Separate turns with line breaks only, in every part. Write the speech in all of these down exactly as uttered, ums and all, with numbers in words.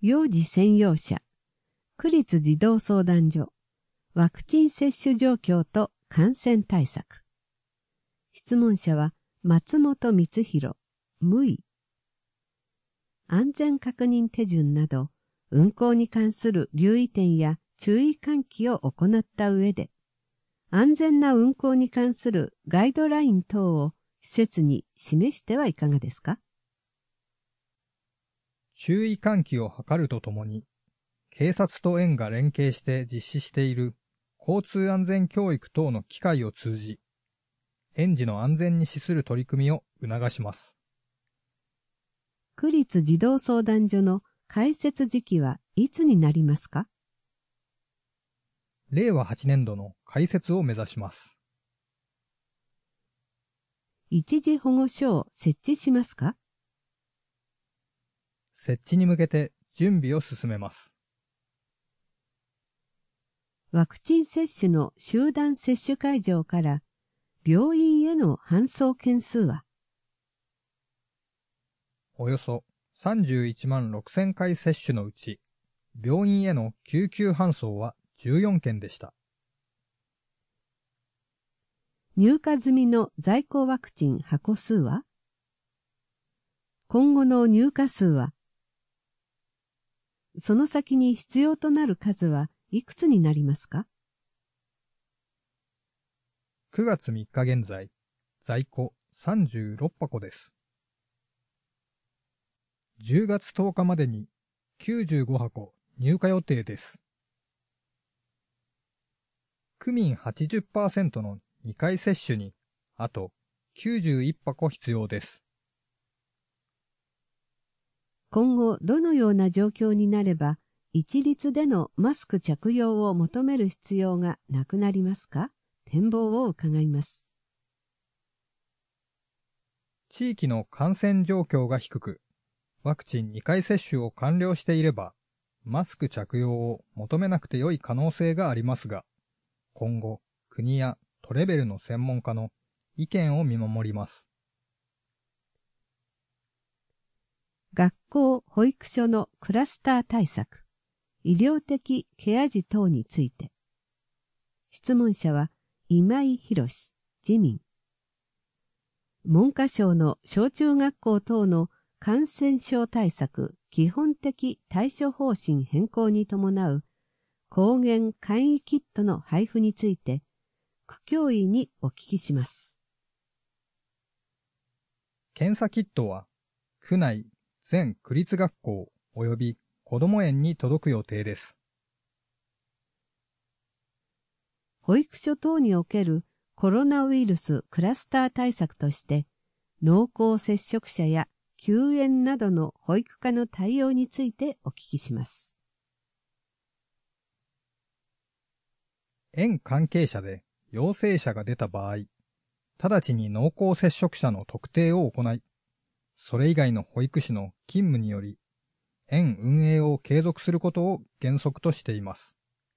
幼児専用車、区立児童相談所、ワクチン接種状況と感染対策。質問者は松本光弘、無為。安全確認手順など、運行に関する留意点や注意喚起を行った上で、安全な運行に関するガイドライン等を施設に示してはいかがですか？
注意喚起を図るとともに、警察と園が連携して実施している交通安全教育等の機会を通じ、園児の安全に資する取り組みを促します。
区立児童相談所の開設時期はいつになりますか？
れいわはちねんどの開設を目指します。
一時保護所を設置しますか？
設置に向けて準備を進めます。
ワクチン接種の集団接種会場から病院への搬送件数は
およそさんじゅういちまんろくせんかい接種のうち、病院への救急搬送はじゅうよんけんでした。
入荷済みの在庫ワクチン箱数は？今後の入荷数は？その先に必要となる数はいくつになりますか？
くがつみっか現在、在庫さんじゅうろっぱこです。じゅうがつとおかまでにきゅうじゅうごはこ入荷予定です。区民 はちじゅっパーセント のにかい接種にあときゅうじゅういっぱこ必要です。
今後どのような状況になれば一律でのマスク着用を求める必要がなくなりますか？展望を伺います。
地域の感染状況が低く、ワクチンにかい接種を完了していれば、マスク着用を求めなくてよい可能性がありますが、今後、国や都レベルの専門家の意見を見守ります。
学校・保育所のクラスター対策、医療的ケア児等について。質問者は今井博史、自民。文科省の小中学校等の感染症対策基本的対処方針変更に伴う抗原簡易キットの配布について、区教委にお聞きします。
検査キットは、区内全区立学校及びこども園に届く予定です。
保育所等におけるコロナウイルスクラスター対策として、濃厚接触者や休園などの保育課の対応についてお聞きします。
園関係者で陽性者が出た場合、直ちに濃厚接触者の特定を行い、それ以外の保育士の勤務により、園運営を継続することを原則としています。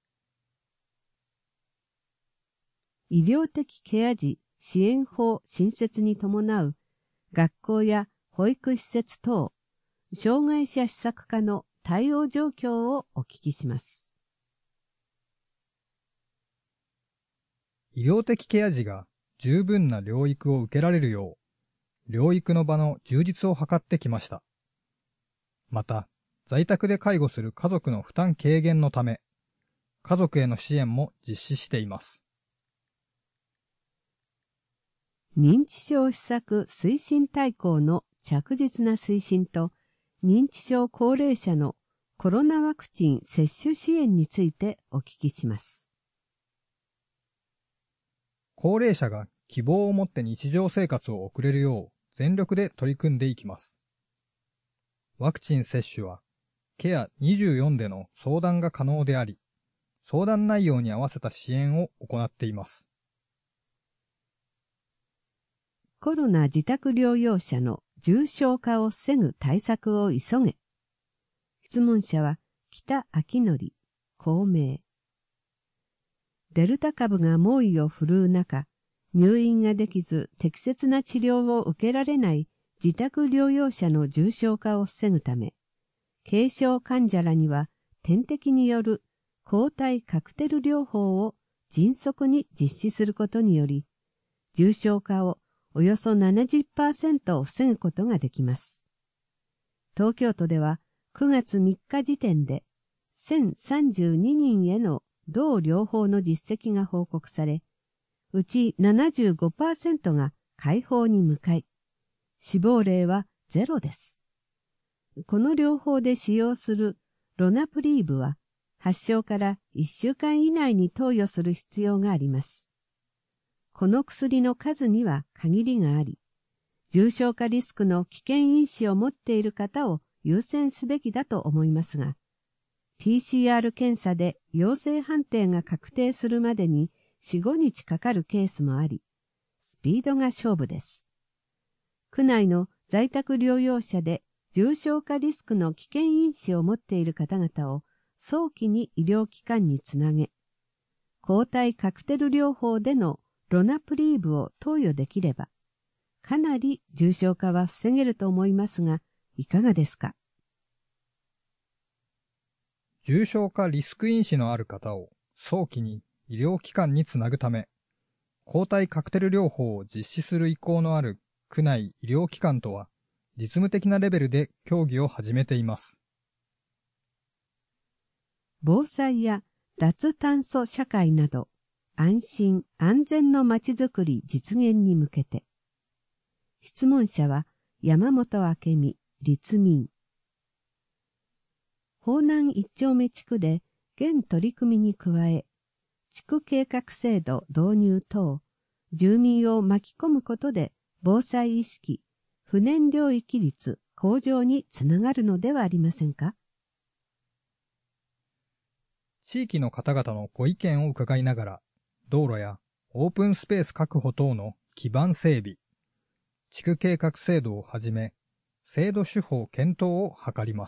医療的ケア児支援法新設に伴う学校や保育施設等、障害者施策課の対応状況をお聞きします。
医療的ケア児が十分な療育を受けられるよう、療育の場の充実を図ってきました。また、在宅で介護する家族の負担軽減のため、家族への支援も実施しています。
認知症施策推進大綱の着実な推進と、認知症高齢者のコロナワクチン接種支援についてお聞きします。
高齢者が希望を持って日常生活を送れるよう全力で取り組んでいきます。ワクチン接種は、ケアにじゅうよんでの相談が可能であり、相談内容に合わせた支援を行っています。
コロナ自宅療養者の重症化を防ぐ対策を急げ。質問者は北明則、公明。デルタ株が猛威を振るう中、入院ができず適切な治療を受けられない自宅療養者の重症化を防ぐため、 軽症患者らには点滴による抗体カクテル療法を迅速に実施することにより、重症化をおよそ ななじゅっパーセント を防ぐことができます。東京都ではくがつみっか時点でせんさんじゅうににんへの同療法の実績が報告され、うち ななじゅうごパーセント が快方に向かい、死亡例はゼロです。この療法で使用するロナプリーブは、発症からいっしゅうかん以内に投与する必要があります。この薬の数には限りがあり、重症化リスクの危険因子を持っている方を優先すべきだと思いますが、ピーシーアール 検査で陽性判定が確定するまでによん、ごにちかかるケースもあり、スピードが勝負です。区内の在宅療養者で重症化リスクの危険因子を持っている方々を早期に医療機関につなげ、抗体カクテル療法でのロナプリーブを投与できれば、かなり重症化は防げると思いますが、いかがですか？
重症化リスク因子のある方を早期に医療機関につなぐため、抗体カクテル療法を実施する意向のある区内医療機関とは、実務的なレベルで協議を始めています。
防災や脱炭素社会など、安心安全のまちづくり実現に向けて。質問者は山本明美、立民。方南一丁目地区で現取り組みに加え、地区計画制度導入等、住民を巻き込むことで防災意識、不燃領域率向上につながるのではありませんか？
地域の方々のご意見を伺いながら、道路やオープンスペース確保等の基盤整備、地区計画制度をはじめ、制度手法検討を図ります。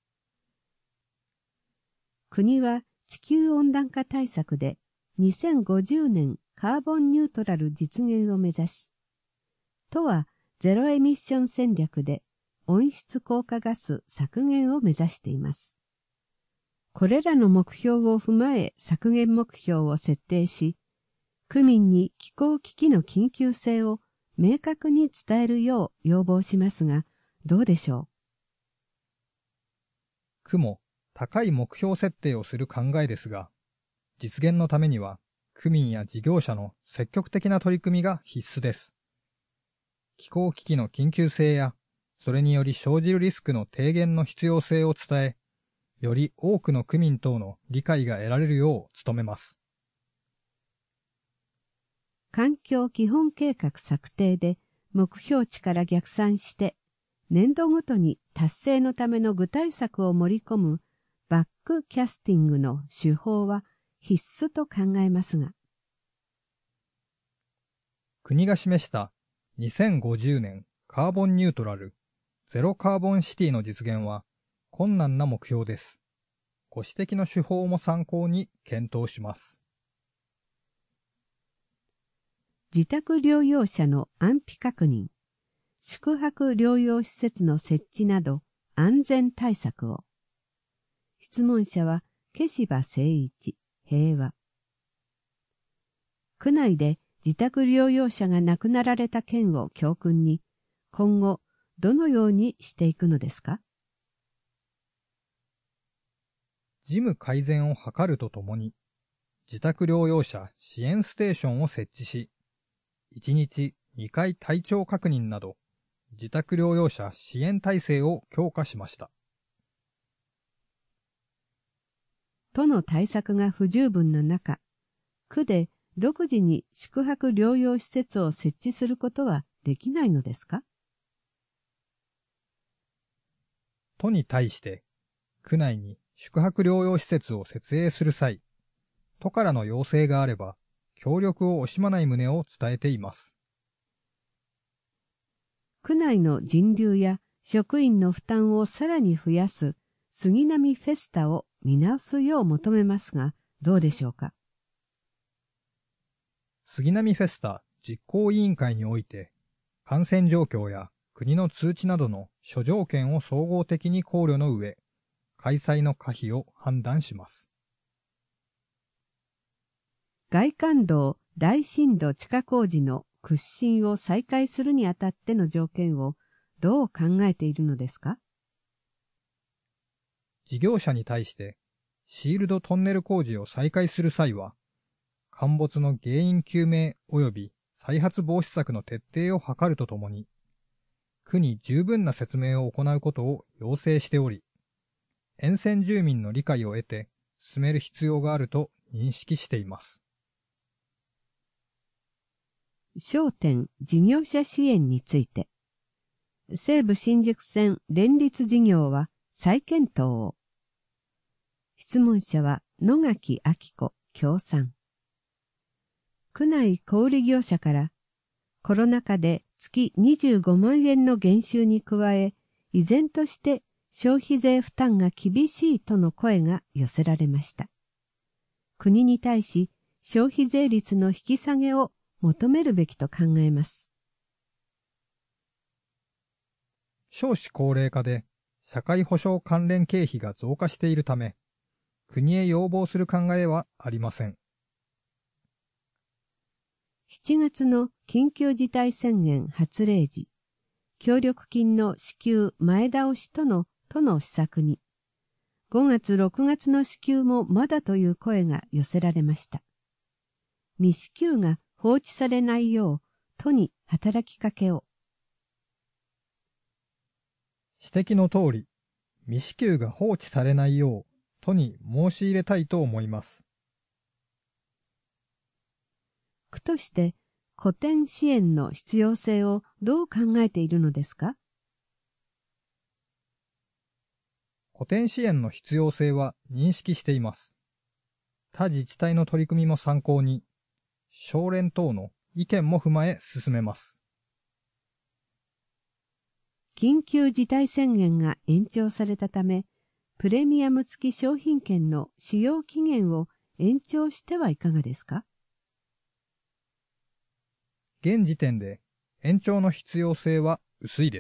国は地球温暖化対策でにせんごじゅうねんカーボンニュートラル実現を目指し、都はゼロエミッション戦略で温室効果ガス削減を目指しています。これらの目標を踏まえ削減目標を設定し、区民に気候危機の緊急性を明確に伝えるよう要望しますが、どうでしょう。
区も高い目標設定をする考えですが、実現のためには区民や事業者の積極的な取り組みが必須です。気候危機の緊急性や、それにより生じるリスクの低減の必要性を伝え、より多くの区民等の理解が得られるよう努めます。
環境基本計画策定で目標値から逆算して、年度ごとに達成のための具体策を盛り込むバックキャスティングの手法は必須と考えますが。
国が示したにせんごじゅうねんカーボンニュートラル、ゼロカーボンシティの実現は困難な目標です。ご指摘の手法も参考に検討します。
自宅療養者の安否確認、宿泊療養施設の設置など安全対策を。質問者は消柴誠一、平和。区内で自宅療養者が亡くなられた件を教訓に、今後どのようにしていくのですか？
事務改善を図るとともに、自宅療養者支援ステーションを設置し、いちにちにかい体調確認など、自宅療養者支援体制を強化しました。
都の対策が不十分な中、区で独自に宿泊療養施設を設置することはできないのですか？
都に対して、区内に宿泊療養施設を設営する際、都からの要請があれば、協力を惜しまない旨を伝えています。
区内の人流や職員の負担をさらに増やす杉並フェスタを見直すよう求めますが、どうでしょうか。
杉並フェスタ実行委員会において、感染状況や国の通知などの諸条件を総合的に考慮の上、 開催の可否を判断します。
外環道大深度地下工事の掘進を再開するにあたっての条件をどう考えているのですか？
事業者に対してシールドトンネル工事を再開する際は、陥没の原因究明及び再発防止策の徹底を図るとともに、区に十分な説明を行うことを要請しており、沿線住民の理解を得て進める必要があると認識しています。
商店事業者支援について、西武新宿線連立事業は再検討を。質問者は野垣明子協賛。区内小売業者からコロナ禍で月にじゅうごまんえんの減収に加え、依然として消費税負担が厳しいとの声が寄せられました。国に対し消費税率の引き下げを求めるべきと考えます。
少子高齢化で社会保障関連経費が増加しているため、国へ要望する考えはありません。
しちがつの緊急事態宣言発令時、協力金の支給前倒しとの都の施策に、ごがつろくがつの支給もまだという声が寄せられました。未支給が放置されないよう都に働きかけを。
指摘の通り、未支給が放置されないよう都に申し入れたいと思います。
区として古典支援の必要性をどう考えているのですか？
古典支援の必要性は認識しています。他自治体の取り組みも参考に、省連等の意見も踏まえ進めます。
緊急事態宣言が延長されたため、プレミアム付き商品券の使用期限を延長してはいかがですか？
現時点で延長の必要性は薄いです。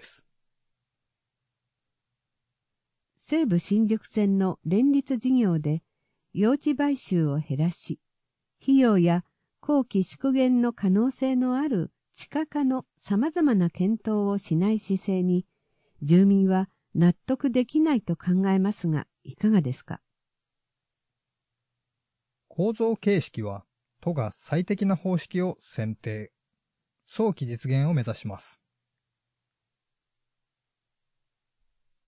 西武新宿線の連立事業で用地買収を減らし、費用や後期縮減の可能性のある地下化の様々な検討をしない姿勢に、住民は納得できないと考えますが、いかがですか？
構造形式は都が最適な方式を選定、早期実現を目指します。